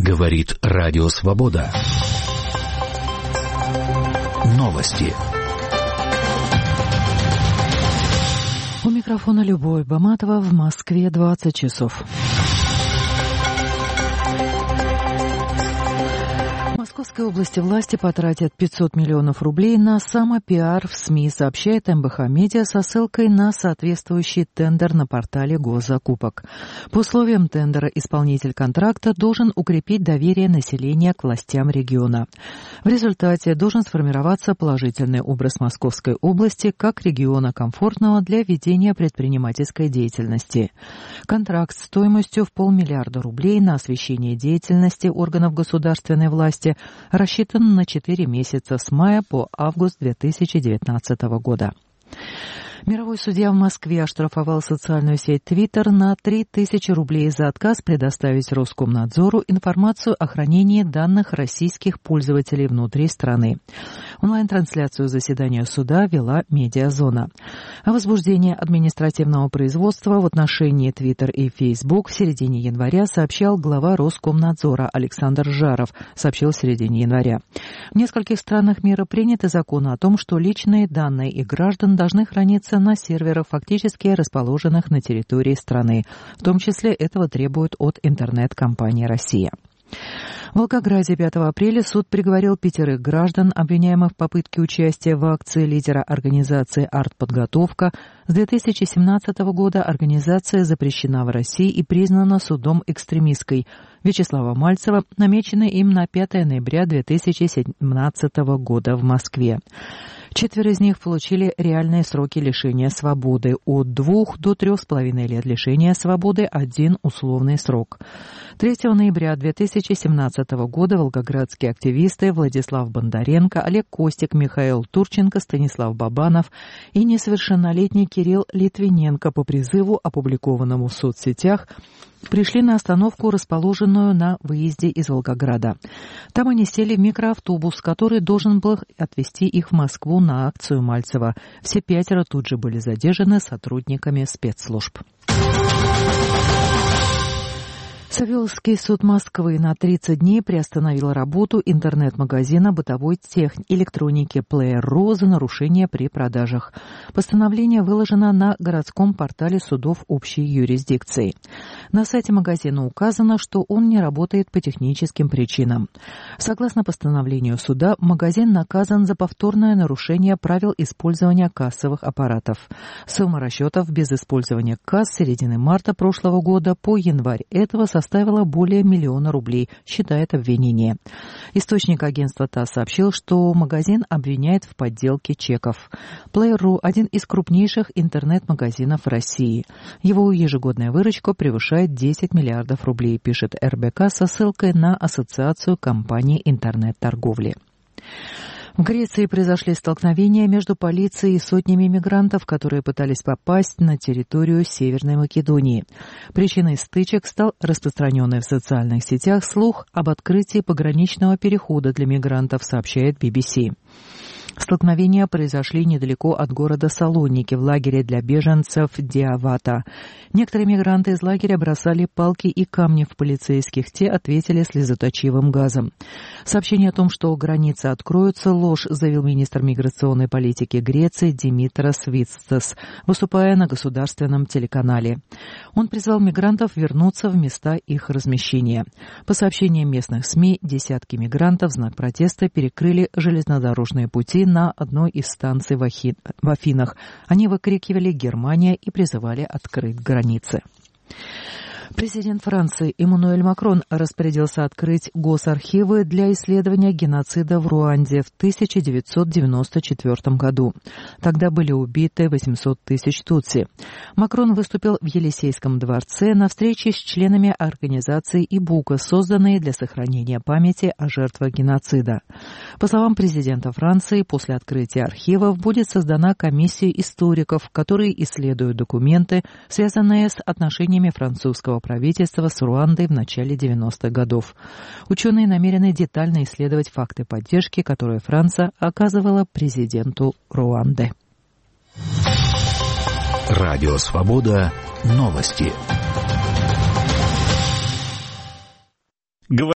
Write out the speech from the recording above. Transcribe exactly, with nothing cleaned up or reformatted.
Говорит Радио Свобода. Новости. У микрофона Любовь Баматова. В Москве двадцать часов. В Московской области власти потратят пятьсот миллионов рублей на самопиар в СМИ, сообщает эм бэ ха Медиа со ссылкой на соответствующий тендер на портале госзакупок. По условиям тендера исполнитель контракта должен укрепить доверие населения к властям региона. В результате должен сформироваться положительный образ Московской области как региона комфортного для ведения предпринимательской деятельности. Контракт стоимостью в полмиллиарда рублей на освещение деятельности органов государственной власти рассчитан на четыре месяца с мая по август две тысячи девятнадцатого года. Мировой судья в Москве оштрафовал социальную сеть Twitter на три тысячи рублей за отказ предоставить Роскомнадзору информацию о хранении данных российских пользователей внутри страны. Онлайн-трансляцию заседания суда вела Медиазона. О возбуждении административного производства в отношении Twitter и Facebook в середине января сообщал глава Роскомнадзора Александр Жаров, сообщил в середине января. В нескольких странах мира приняты законы о том, что личные данные их граждан должны храниться на серверах, фактически расположенных на территории страны. В том числе этого требует от интернет-компании «Россия». В Волгограде пятого апреля суд приговорил пятерых граждан, обвиняемых в попытке участия в акции лидера организации «Артподготовка». С две тысячи семнадцатого года организация запрещена в России и признана судом экстремистской. Вячеслава Мальцева намечено им на пятое ноября две тысячи семнадцатого года в Москве. Четверо из них получили реальные сроки лишения свободы от двух до трех с половиной лет лишения свободы, один условный срок. третьего ноября две тысячи семнадцатого года волгоградские активисты Владислав Бондаренко, Олег Костик, Михаил Турченко, Станислав Бабанов и несовершеннолетний Кирилл Литвиненко по призыву, опубликованному в соцсетях, пришли на остановку, расположенную на выезде из Волгограда. Там они сели в микроавтобус, который должен был отвезти их в Москву на акцию Мальцева. Все пятеро тут же были задержаны сотрудниками спецслужб. Савеловский суд Москвы на тридцать дней приостановил работу интернет-магазина бытовой техники электроники Player точка ру за нарушение при продажах. Постановление выложено на городском портале судов общей юрисдикции. На сайте магазина указано, что он не работает по техническим причинам. Согласно постановлению суда, магазин наказан за повторное нарушение правил использования кассовых аппаратов. Сумма расчетов без использования касс с середины марта прошлого года по январь этого составила более миллиона рублей, считает обвинение. Источник агентства ТАСС сообщил, что магазин обвиняет в подделке чеков. Player точка ру – один из крупнейших интернет-магазинов России. Его ежегодная выручка превышает десять миллиардов рублей, пишет эр бэ ка со ссылкой на Ассоциацию компаний интернет-торговли. В Греции произошли столкновения между полицией и сотнями мигрантов, которые пытались попасть на территорию Северной Македонии. Причиной стычек стал распространенный в социальных сетях слух об открытии пограничного перехода для мигрантов, сообщает би би си. Столкновения произошли недалеко от города Салоники, в лагере для беженцев Диавата. Некоторые мигранты из лагеря бросали палки и камни в полицейских, те ответили слезоточивым газом. Сообщение о том, что границы откроются, ложь, заявил министр миграционной политики Греции Димитрос Витстас, выступая на государственном телеканале. Он призвал мигрантов вернуться в места их размещения. По сообщениям местных СМИ, десятки мигрантов в знак протеста перекрыли железнодорожные пути на одной из станций в, Ахи... в Афинах. Они выкрикивали «Германия» и призывали открыть границы. Президент Франции Эммануэль Макрон распорядился открыть госархивы для исследования геноцида в Руанде в тысяча девятьсот девяносто четвёртом году. Тогда были убиты восемьсот тысяч тутси. Макрон выступил в Елисейском дворце на встрече с членами организации Ибука, созданной для сохранения памяти о жертвах геноцида. По словам президента Франции, после открытия архивов будет создана комиссия историков, которые исследуют документы, связанные с отношениями французского правительства с Руандой в начале девяностых годов. Ученые намерены детально исследовать факты поддержки, которые Франция оказывала президенту Руанды. Радио Свобода. Новости.